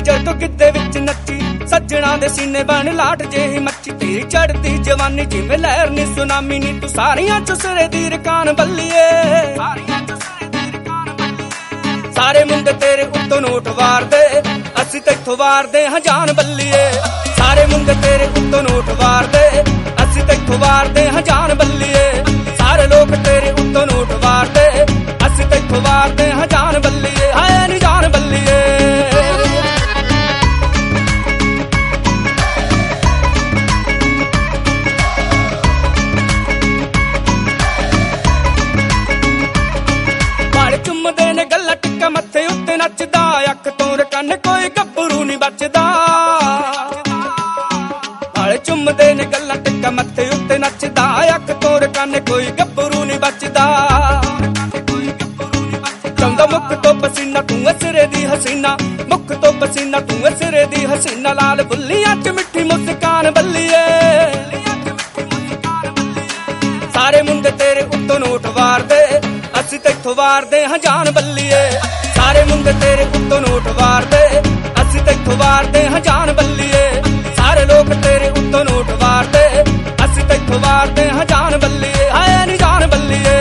ਜਦੋਂ ਗਿੱਧੇ ਵਿੱਚ ਨੱਚੀ ਸੱਜਣਾ ਦੇ ਸੀਨੇ ਬਣ ਲਾਟ ਜਿਹੀ ਮੱਚੀ ਤੇਰੀ ਚੜਦੀ ਜਵਾਨੀ ਜਿਵੇਂ ਲਹਿਰ ਨੀ ਸੁਨਾਮੀ ਨੀ ਤੂੰ ਸਾਰੀਆਂ ਚ ਸਿਰੇ ਦੀ ਰਕਾਨ ਬੱਲੀਏ ਸਾਰੇ ਮੁੰਡੇ ਤੇਰੇ ਉੱਤੋਂ ਨੋਟ ਵਾਰਦੇ ਅਸੀਂ ਤੈਥੋਂ ਵਾਰਦੇ ਹਾਂ ਜਾਨ ਬੱਲੀਏ ਸਾਰੇ ਮੁੰਡੇ ਤੇਰੇ ਉੱਤੋਂ ਨੋਟ ਵਾਰਦੇ ਅਸੀਂ ਤੈਥੋਂ ਵਾਰਦੇ ਹਾਂ ਜਾਨ ਬੱਲੀਏ ਸਾਰੇ ਲੋਕ ਤੇਰੇ ਉੱਤੋਂ ਨੋਟ ਵਾਰਦੇ ਅਸੀਂ ਤੈਥੋਂ ਵਾਰਦੇ ਹਾਂ ਜਾਨ ਬੱਲੀਏ ਹਾਏ ਨੀ ਜਾਨ ਬੱਲੀਏ ਚੁੰਮਦੇ ਨੇ ਗੱਲਾਂ ਟਿੱਕਾ ਮੱਥੇ ਉੱਤੇ ਨੱਚਦਾ ਅੱਖ ਤੋਂ ਰਕਨ ਕੋਈ ਗੱਭਰੂ ਨੀ ਬਚਦਾ ਵਾਲੇ ਚੁੰਮਦੇ ਨੇ ਗੱਲਾਂ ਟਿੱਕਾ ਮੱਥੇ ਉੱਤੇ ਨੱਚਦਾ ਅੱਖ ਤੋਂ ਰਕਨ ਕੋਈ ਗੱਭਰੂ ਨੀ ਬਚਦਾ ਚੰਦਾ ਮੁੱਖ ਤੋਂ ਪਸੀਨਾ ਤੂੰ ਸਿਰੇ ਦੀ ਹਸੀਨਾ ਮੁੱਖ ਤੋਂ ਪਸੀਨਾ ਤੂੰ ਸਿਰੇ ਦੀ ਹਸੀਨਾ ਲਾਲ ਬੁੱਲੀਆਂ ਚ ਮਿੱਠੀ ਮੁਸਕਾਨ ਬੱਲੀਏ ਸਾਰੇ ਮੁੰਡੇ ਤੇਰੇ ਉੱਤੋਂ ਨੋਟ ਵਾਰਦੇ ਅਸੀਂ ਤੈਥੋਂ ਵਾਰਦੇ ਹਾਂ ਜਾਨ ਬੱਲੀਏ ਸਾਰੇ ਮੁੰਡੇ ਤੇਰੇ ਉੱਤੋਂ ਨੋਟ ਵਾਰਦੇ ਅਸੀਂ ਤੈਥੋਂ ਵਾਰਦੇ ਹਾਂ ਜਾਨ ਬੱਲੀਏ ਸਾਰੇ ਲੋਕ ਤੇਰੇ ਉੱਤੋਂ ਨੋਟ ਵਾਰਦੇ ਅਸੀਂ ਤੈਥੋਂ ਵਾਰਦੇ ਹਾਂ ਜਾਨ ਬੱਲੀਏ ਹਾਏ ਨੀ ਜਾਨ ਬੱਲੀਏ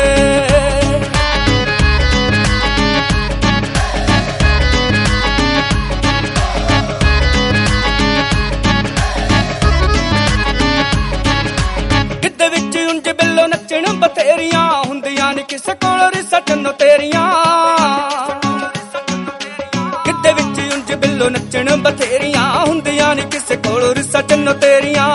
ਗਿੱਧੇ ਵਿੱਚ ਉਂਝ ਬਿੱਲੋ ਨੱਚਣ ਬਥੇਰੀਆਂ ਹੁੰਦੀਆਂ ਨੀ ਕਿਸੇ ਕੋਲ ਰਿਸਾ ਚੰਨੋ ਤੇਰੀਆਂ ਗਿੱਧੇ ਵਿੱਚ ਉਂਝ ਬਿੱਲੋ ਨੱਚਣ ਬਥੇਰੀਆਂ ਹੁੰਦੀਆਂ ਨੀ ਕਿਸੇ ਕੋਲ ਰਿਸਾ ਚੰਨੋ ਤੇਰੀਆਂ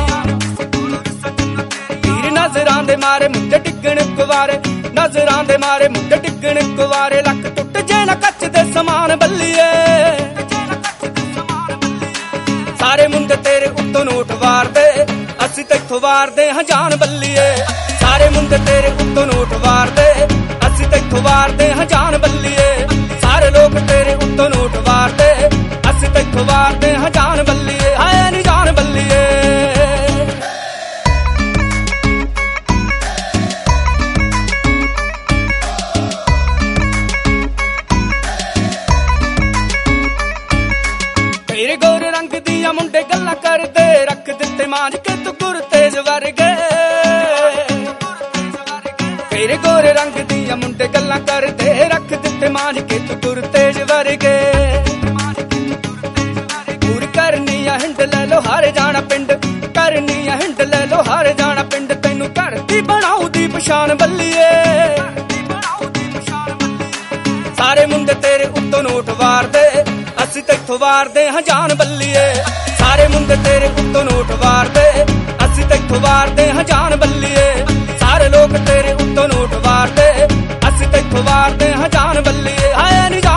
ਤੀਰ ਨਜ਼ਰਾਂ ਦੇ ਮਾਰੇ ਮੁੰਡੇ ਡਿੱਗਣ ਕੁਵਾਰੇ ਨਜ਼ਰਾਂ ਦੇ ਮਾਰੇ ਮੁੰਡੇ ਡਿੱਗਣ ਕੁਵਾਰੇ ਲੱਕ ਟੁੱਟ ਜੇ ਨਾ ਕੱਚ ਦੇ ਸਮਾਨ ਬੱਲੀਏ ਸਾਰੇ ਮੁੰਡੇ ਤੇਰੇ ਉੱਤੋਂ ਨੋਟ ਵਾਰਦੇ ਅਸੀਂ ਤੈਥੋਂ ਵਾਰਦੇ ਹਾਂ ਜਾਨ ਬੱਲੀਏ ਸਾਰੇ ਮੁੰਡੇ ਤੇਰੇ ਉੱਤੋਂ ਨੋਟ ਵਾਰਦੇ ਅਸੀਂ ਤੈਥੋਂ ਵਾਰਦੇ ਹਾਂ ਜਾਨ ਬੱਲੀਏ ਸਾਰੇ ਲੋਕ ਤੇਰੇ ਉੱਤੋਂ ਨੋਟ ਵਾਰਦੇ ਅਸੀਂ ਤੈਥੋਂ ਵਾਰਦੇ ਹਾਂ ਜਾਨ ਬੱਲੀਏ ਹਾਏ ਨੀ ਜਾਨ ਬੱਲੀਏ ਤੇਰੇ ਗੋਰੇ ਰੰਗ ਦੀਆਂ ਮੁੰਡੇ ਗੱਲਾਂ ਕਰਦੇ ਰੱਖ ਦਿੱਤੇ ਮਾਂਜ ਕੇ ਤੂੰ ਗੁਰ ਤੇਜ ਵਰਗੇ ਤੇਰੇ ਗੋਰੇ ਰੰਗ ਦੀਆਂ ਮੁੰਡੇ ਗੱਲਾਂ ਕਰਦੇ ਰੱਖ ਦਿੱਤੇ ਮਾਂਜ ਕੇ ਤੂੰ ਗੁਰ ਤੇਜ ਵਰਗੇ ਪੂਰ ਕਰਨੀ ਆ ਹਿੰਡ ਲੈ ਲੋ ਹਾਰੇ ਜਾਣਾ ਪਿੰਡ ਕਰਨੀ ਆ ਹਿੰਡ ਲੈ ਲੋ ਹਾਰੇ ਜਾਣਾ ਪਿੰਡ ਤੈਨੂੰ ਘਰ ਦੀ ਬਣਾਉ ਦੀ ਪਛਾਣ ਬੱਲੀਏ ਸਾਰੇ ਮੁੰਡੇ ਤੇਰੇ ਉੱਤੋਂ ਨੋਟ ਵਾਰਦੇ ਅਸੀਂ ਤੈਥੋਂ ਵਾਰਦੇ ਹਾਂ ਜਾਨ ਬੱਲੀਏ ਸਾਰੇ ਮੁੰਡੇ ਤੇਰੇ ਉੱਤੋਂ ਨੋਟ ਵਾਰਦੇ ਅਸੀਂ ਤੈਥੋਂ ਵਾਰਦੇ ਹਾਂ ਜਾਨ ਬੱਲੀਏ ਸਾਰੇ ਲੋਕ ਤੇਰੇ ਉੱਤੋਂ ਨੋਟ ਵਾਰਦੇ ਅਸੀਂ ਤੈਥੋਂ ਵਾਰਦੇ ਹਾਂ ਜਾਨ ਬੱਲੀਏ ਹਾਏ ਨੀ